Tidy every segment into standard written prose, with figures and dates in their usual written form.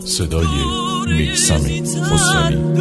صدای میثم خسروی.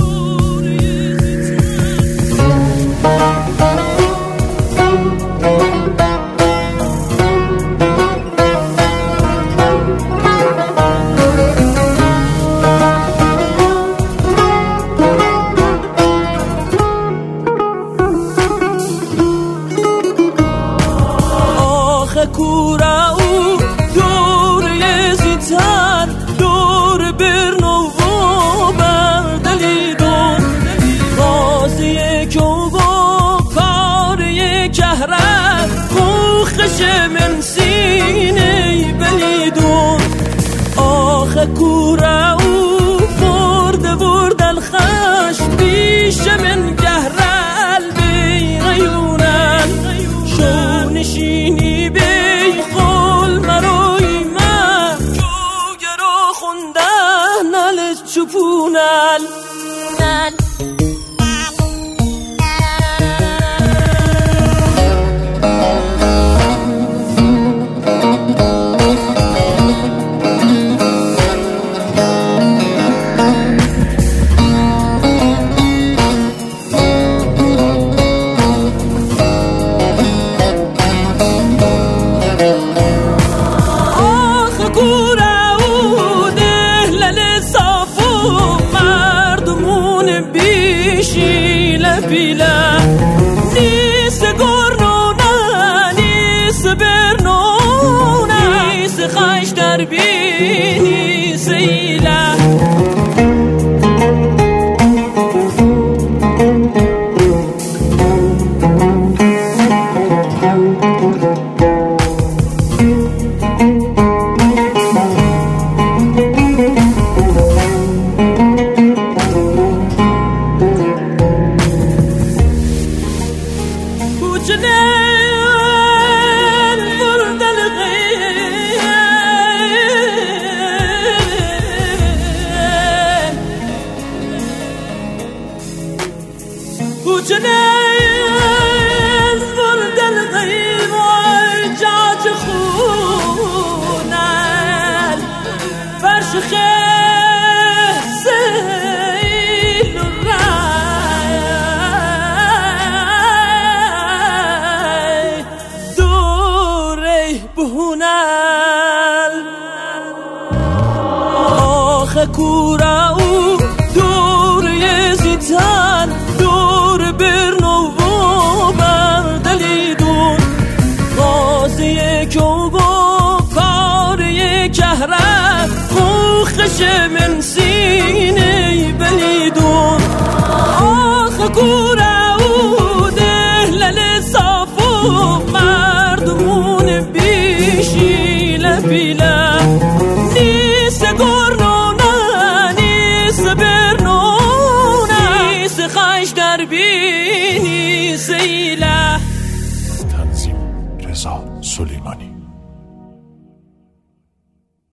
کورا او دور یزیتن دور برنو و بردلیدون غازی کو کاری کهره خوخش من سینه بلیدون آخه کورا او برد الخش بیش من گهرل بی غیونن شو نشینی چپونن بیلا نیس گرنونه نیس برنونه نیس خش در بی نیس ایلا وجنين ورد الغيب وجات خونا فرش خسيل الراي دوري بهنال آخ کورا او دور یزیتن دور برنو و بردلیدون غازی کو کاری کهره خوخش من سینه بلیدون آخ کورا او دهلل صافو مردمون بیشی لبیله نیس گرنونه نیس برنونه نیس خش در بینی سیله. تنظیم رضا سلیمانی.